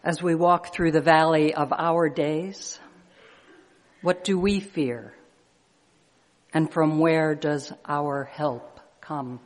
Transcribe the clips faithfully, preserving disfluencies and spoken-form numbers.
As we walk through the valley of our days, what do we fear? And from where does our help come?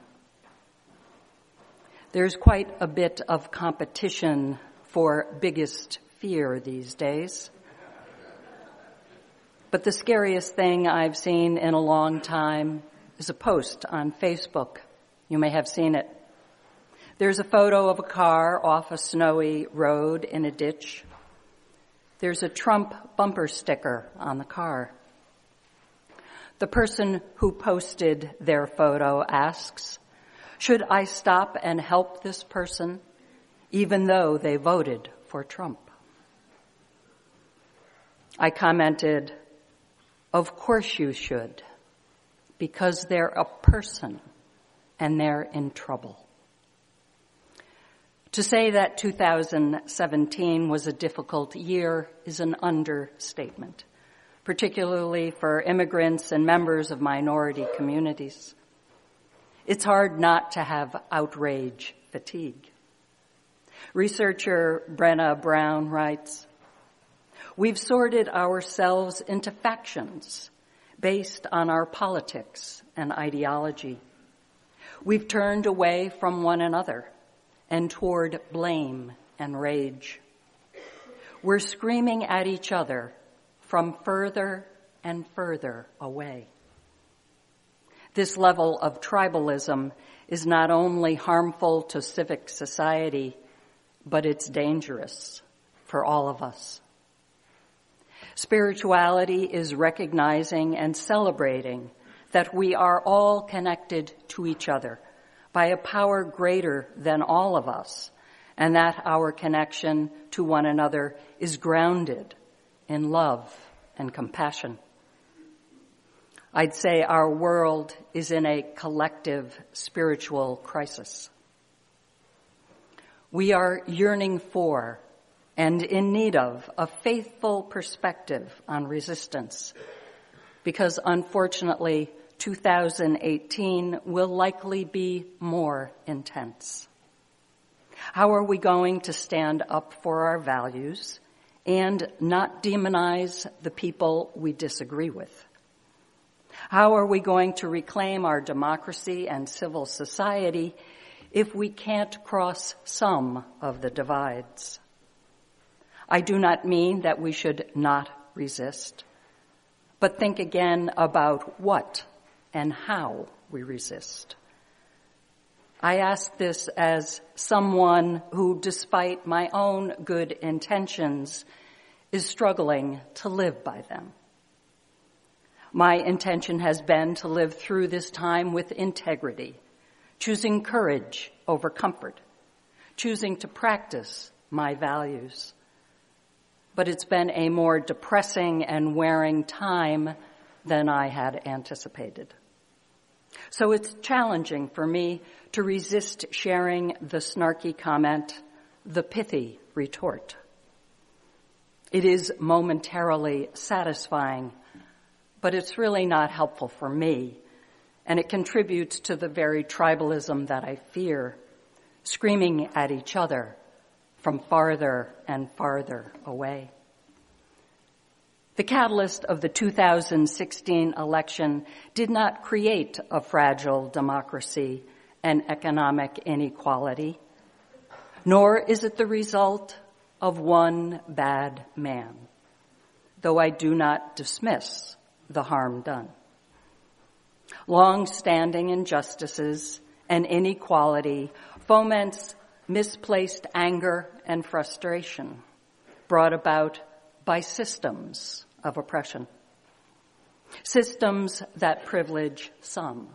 There's quite a bit of competition for biggest fear these days. But the scariest thing I've seen in a long time is a post on Facebook. You may have seen it. There's a photo of a car off a snowy road in a ditch. There's a Trump bumper sticker on the car. The person who posted their photo asks, should I stop and help this person, even though they voted for Trump? I commented, of course you should, because they're a person and they're in trouble. To say that two thousand seventeen was a difficult year is an understatement, particularly for immigrants and members of minority communities. It's hard not to have outrage fatigue. Researcher Brenna Brown writes, we've sorted ourselves into factions based on our politics and ideology. We've turned away from one another and toward blame and rage. We're screaming at each other from further and further away. This level of tribalism is not only harmful to civic society, but it's dangerous for all of us. Spirituality is recognizing and celebrating that we are all connected to each other by a power greater than all of us, and that our connection to one another is grounded in love and compassion. I'd say our world is in a collective spiritual crisis. We are yearning for and in need of a faithful perspective on resistance, because unfortunately, two thousand eighteen will likely be more intense. How are we going to stand up for our values and not demonize the people we disagree with? How are we going to reclaim our democracy and civil society if we can't cross some of the divides? I do not mean that we should not resist, but think again about what and how we resist. I ask this as someone who, despite my own good intentions, is struggling to live by them. My intention has been to live through this time with integrity, choosing courage over comfort, choosing to practice my values. But it's been a more depressing and wearing time than I had anticipated. So it's challenging for me to resist sharing the snarky comment, the pithy retort. It is momentarily satisfying, but it's really not helpful for me, and it contributes to the very tribalism that I fear, screaming at each other from farther and farther away. The catalyst of the two thousand sixteen election did not create a fragile democracy and economic inequality, nor is it the result of one bad man, though I do not dismiss the harm done. Long-standing injustices and inequality foments misplaced anger and frustration brought about by systems of oppression, systems that privilege some.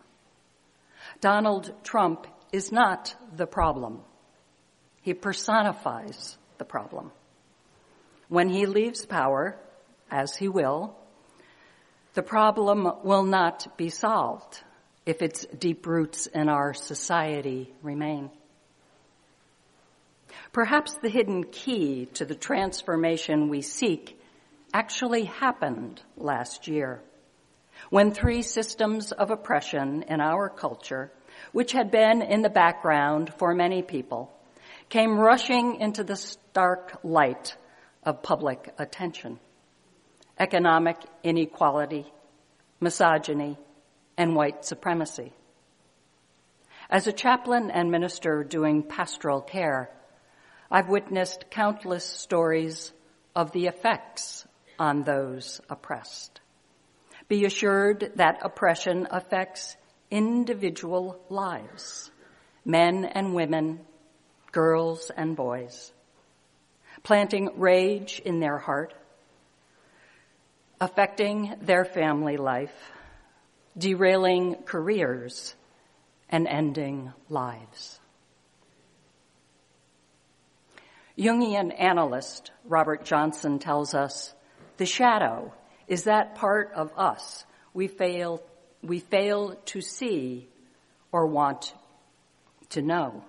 Donald Trump is not the problem. He personifies the problem. When he leaves power, as he will, the problem will not be solved if its deep roots in our society remain. Perhaps the hidden key to the transformation we seek actually happened last year, when three systems of oppression in our culture, which had been in the background for many people, came rushing into the stark light of public attention. Economic inequality, misogyny, and white supremacy. As a chaplain and minister doing pastoral care, I've witnessed countless stories of the effects on those oppressed. Be assured that oppression affects individual lives, men and women, girls and boys, planting rage in their heart, affecting their family life, derailing careers, and ending lives. Jungian analyst Robert Johnson tells us, the shadow is that part of us we fail, we fail to see or want to know.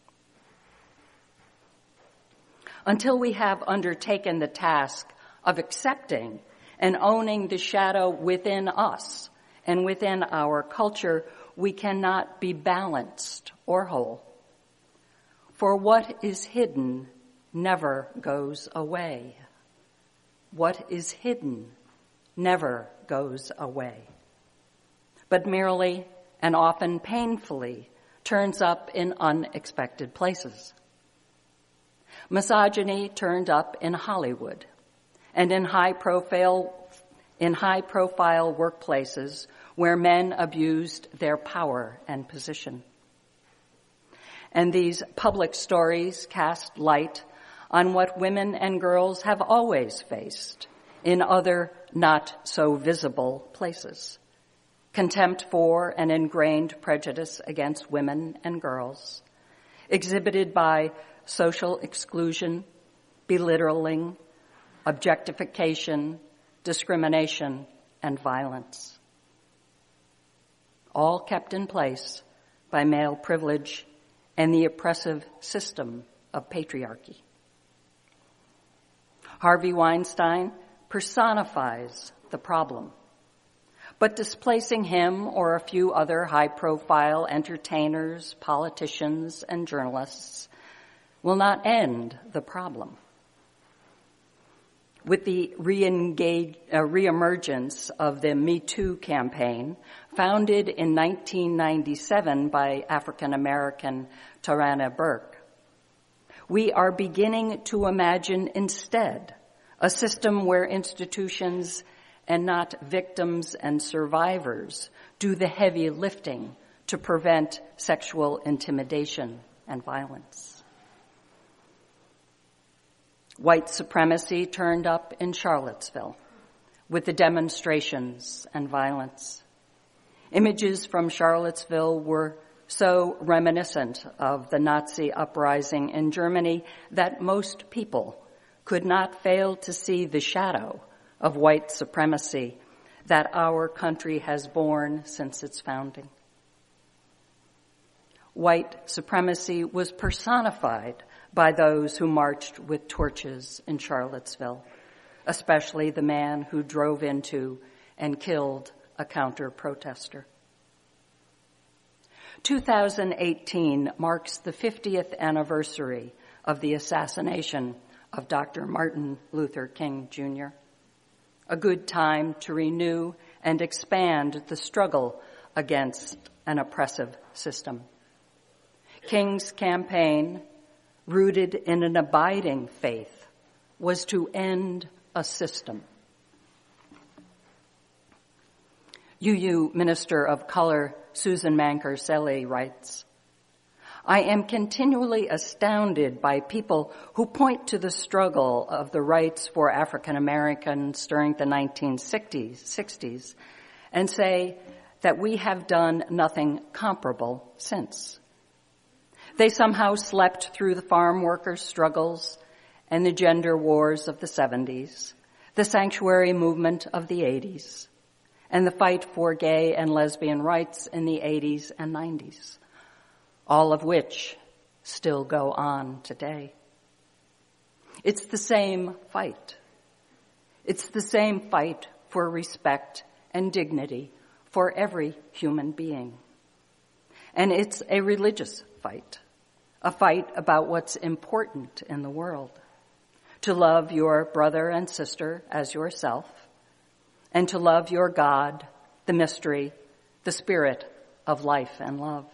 Until we have undertaken the task of accepting and owning the shadow within us and within our culture, we cannot be balanced or whole. For what is hidden never goes away. What is hidden never goes away, but merely and often painfully turns up in unexpected places. Misogyny turned up in Hollywood and in high-profile in high-profile workplaces where men abused their power and position. And these public stories cast light on what women and girls have always faced in other not-so-visible places. Contempt for and ingrained prejudice against women and girls, exhibited by social exclusion, belittling, objectification, discrimination, and violence. All kept in place by male privilege and the oppressive system of patriarchy. Harvey Weinstein personifies the problem, but displacing him or a few other high-profile entertainers, politicians, and journalists will not end the problem. With the re-engage, uh, reemergence of the Me Too campaign, founded in nineteen ninety-seven by African-American Tarana Burke, we are beginning to imagine instead a system where institutions and not victims and survivors do the heavy lifting to prevent sexual intimidation and violence. White supremacy turned up in Charlottesville with the demonstrations and violence. Images from Charlottesville were so reminiscent of the Nazi uprising in Germany that most people could not fail to see the shadow of white supremacy that our country has borne since its founding. White supremacy was personified by those who marched with torches in Charlottesville, especially the man who drove into and killed a counter-protester. two thousand eighteen marks the fiftieth anniversary of the assassination of Doctor Martin Luther King, Junior, a good time to renew and expand the struggle against an oppressive system. King's campaign, rooted in an abiding faith, was to end a system. U U Minister of Color Susan Manker-Selly writes, I am continually astounded by people who point to the struggle of the rights for African Americans during the nineteen sixties and say that we have done nothing comparable since. They somehow slept through the farm workers' struggles and the gender wars of the seventies, the sanctuary movement of the eighties, and the fight for gay and lesbian rights in the eighties and nineties, all of which still go on today. It's the same fight. It's the same fight for respect and dignity for every human being. And it's a religious fight, a fight about what's important in the world, to love your brother and sister as yourself, and to love your God, the mystery, the spirit of life and love.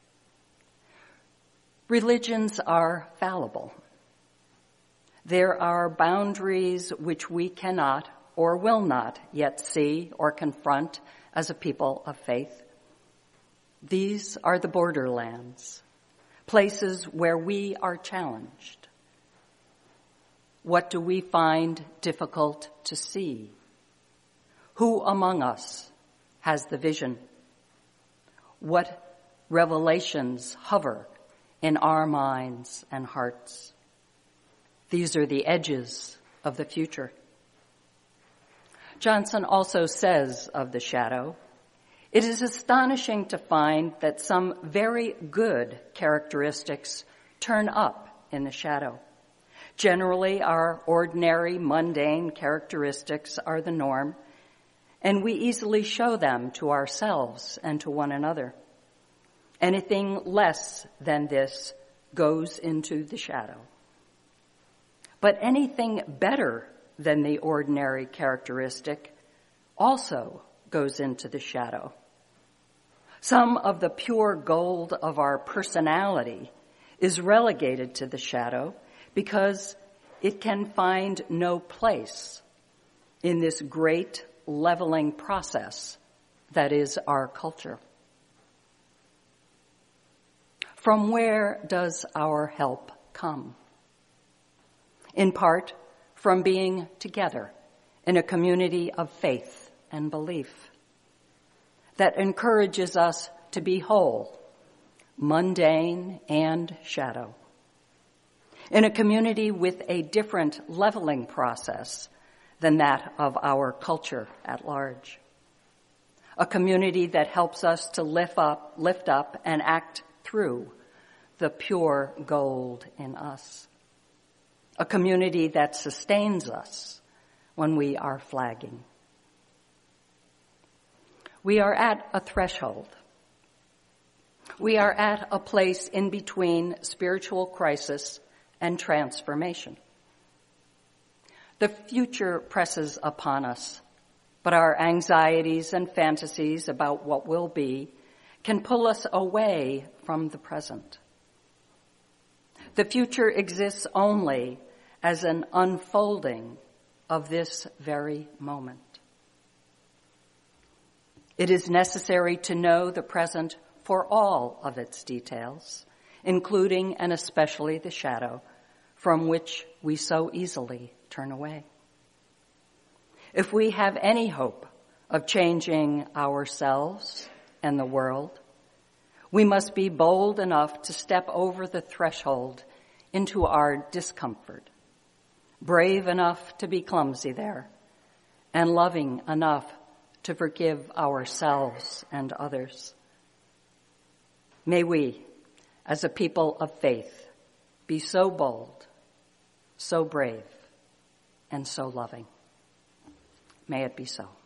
Religions are fallible. There are boundaries which we cannot or will not yet see or confront as a people of faith. These are the borderlands, places where we are challenged. What do we find difficult to see? Who among us has the vision? What revelations hover in our minds and hearts? These are the edges of the future. Johnson also says of the shadow, it is astonishing to find that some very good characteristics turn up in the shadow. Generally, our ordinary, mundane characteristics are the norm, and we easily show them to ourselves and to one another. Anything less than this goes into the shadow. But anything better than the ordinary characteristic also goes into the shadow. Some of the pure gold of our personality is relegated to the shadow because it can find no place in this great leveling process that is our culture. From where does our help come? In part, from being together in a community of faith and belief that encourages us to be whole, mundane and shadow. In a community with a different leveling process than that of our culture at large. A community that helps us to lift up, lift up and act through the pure gold in us. A community that sustains us when we are flagging. We are at a threshold. We are at a place in between spiritual crisis and transformation. The future presses upon us, but our anxieties and fantasies about what will be can pull us away from the present. The future exists only as an unfolding of this very moment. It is necessary to know the present for all of its details, including and especially the shadow from which we so easily turn away. If we have any hope of changing ourselves and the world, we must be bold enough to step over the threshold into our discomfort, brave enough to be clumsy there, and loving enough to forgive ourselves and others. May we, as a people of faith, be so bold, so brave, and so loving. May it be so.